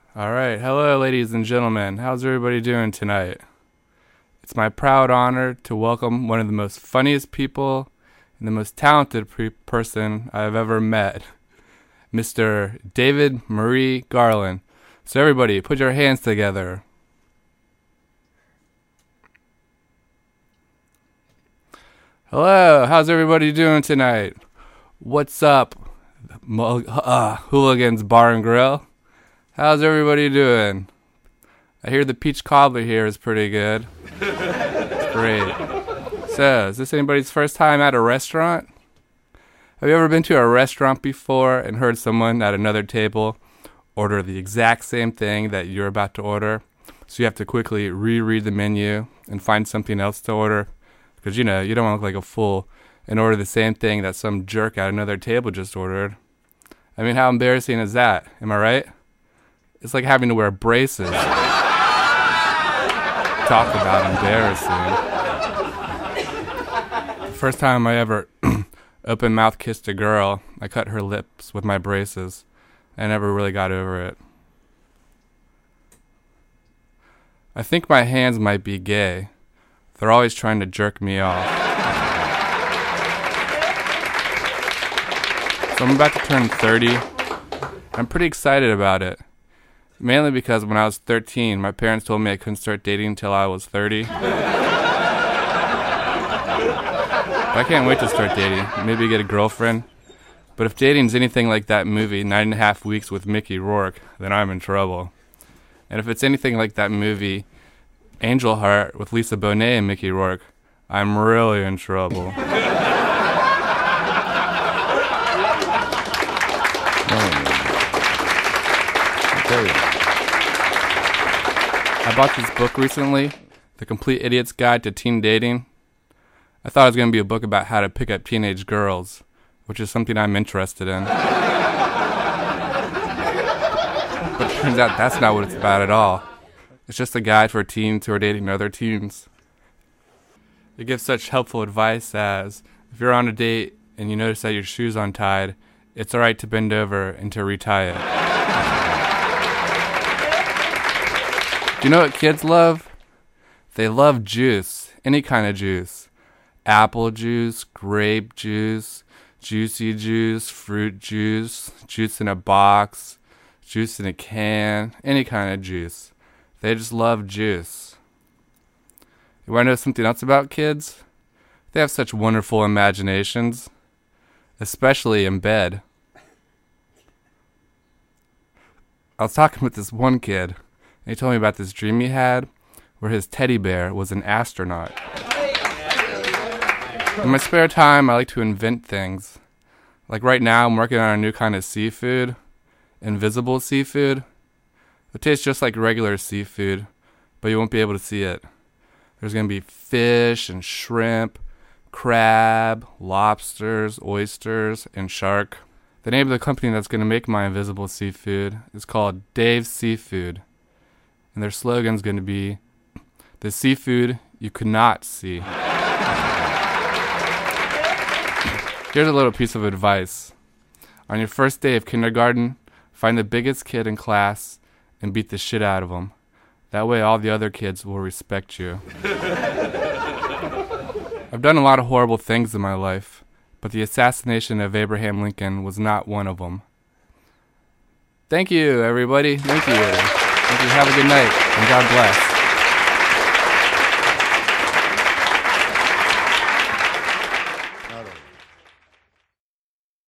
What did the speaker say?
All right. Hello, ladies and gentlemen. How's everybody doing tonight? It's my proud honor to welcome one of the most funniest people and the most talented person I've ever met, Mr. David Marie Garland. So everybody, put your hands together. Hello. How's everybody doing tonight? What's up, Hooligans Bar and Grill? How's everybody doing? I hear the peach cobbler here is pretty good. Great. So, is this anybody's first time at a restaurant? Have you ever been to a restaurant before and heard someone at another table order the exact same thing that you're about to order? So you have to quickly reread the menu and find something else to order? Because, you don't want to look like a fool and order the same thing that some jerk at another table just ordered. I mean, how embarrassing is that? Am I right? It's like having to wear braces. Talk about embarrassing. The first time I ever open mouth kissed a girl, I cut her lips with my braces. I never really got over it. I think my hands might be gay. They're always trying to jerk me off. So I'm about to turn 30. I'm pretty excited about it. Mainly because when I was 13, my parents told me I couldn't start dating until I was 30. But I can't wait to start dating. Maybe get a girlfriend. But if dating's anything like that movie, 9.5 Weeks with Mickey Rourke, then I'm in trouble. And if it's anything like that movie, Angel Heart with Lisa Bonet and Mickey Rourke, I'm really in trouble. I bought this book recently, The Complete Idiot's Guide to Teen Dating. I thought it was going to be a book about how to pick up teenage girls, which is something I'm interested in. But it turns out that's not what it's about at all. It's just a guide for teens who are dating other teens. It gives such helpful advice as, if you're on a date and you notice that your shoe's untied, it's alright to bend over and to retie it. Do you know what kids love? They love juice. Any kind of juice. Apple juice, grape juice, juicy juice, fruit juice, juice in a box, juice in a can, any kind of juice. They just love juice. You want to know something else about kids? They have such wonderful imaginations, especially in bed. I was talking with this one kid, and he told me about this dream he had where his teddy bear was an astronaut. In my spare time, I like to invent things. Like right now, I'm working on a new kind of seafood, invisible seafood. It tastes just like regular seafood, but you won't be able to see it. There's going to be fish and shrimp, crab, lobsters, oysters, and shark. The name of the company that's going to make my invisible seafood is called Dave's Seafood. And their slogan's going to be, the seafood you could not see. Here's a little piece of advice. On your first day of kindergarten, find the biggest kid in class and beat the shit out of him. That way all the other kids will respect you. I've done a lot of horrible things in my life, but the assassination of Abraham Lincoln was not one of them. Thank you, everybody. Thank you. Have a good night, and God bless.